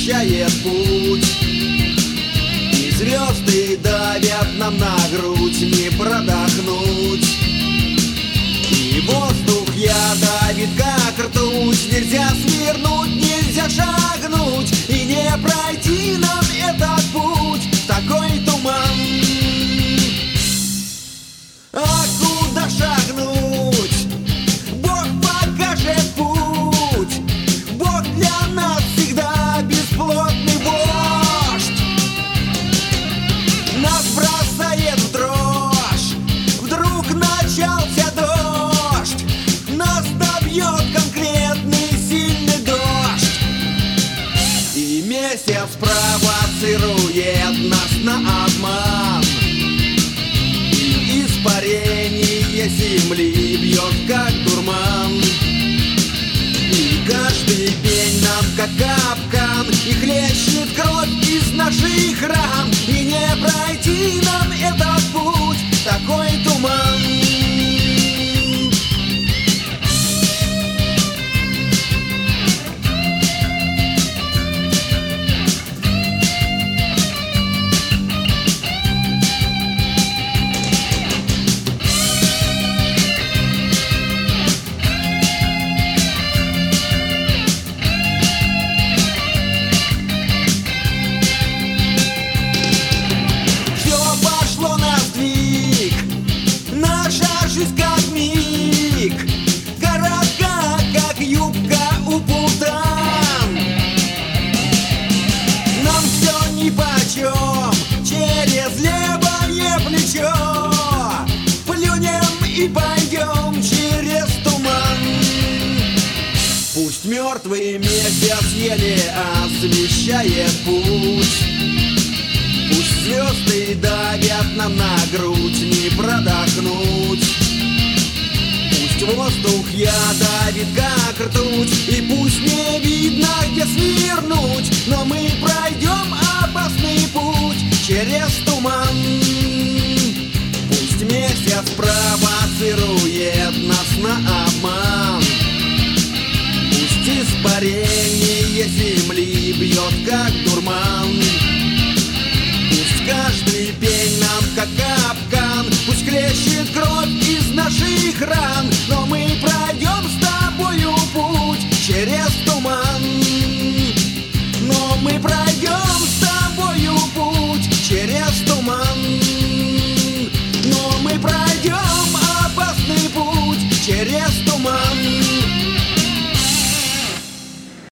освещает путь, и звезды давят нам на грудь, не продохнуть. И воздух давит, как ртуть, нельзя свернуть, нельзя шагнуть, и не пройти нам этот путь, такой туман. А куда шагнуть? Бог покажет путь. Бог для нас всегда бесплотный вождь. Нас бросает в дрожь, вдруг начался дождь. Нас добьет конкретный сильный дождь. И месяц провоцирует нас на обман. Испарение земли бьет, как дурман. И каждый день нам, как капкан, и хлещет кровь из наших ран. И не пройти нам этот путь, такой туман. Жизнь как миг, коротка, как юбка у путан. Нам все нипочем, через левое плечо плюнем и пойдем через туман. Пусть мертвый месяц еле освещает путь, пусть звезды давят нам на грудь, не продохнуть. Пусть воздух давит, как ртуть, и пусть не видно, где свернуть, но мы пройдем опасный путь через туман. Пусть месяц провоцирует нас на обман. Пусть испарение земли бьет, как дурман. Пусть каждый пень нам, как капкан, пусть хлещет кровь из наших ран.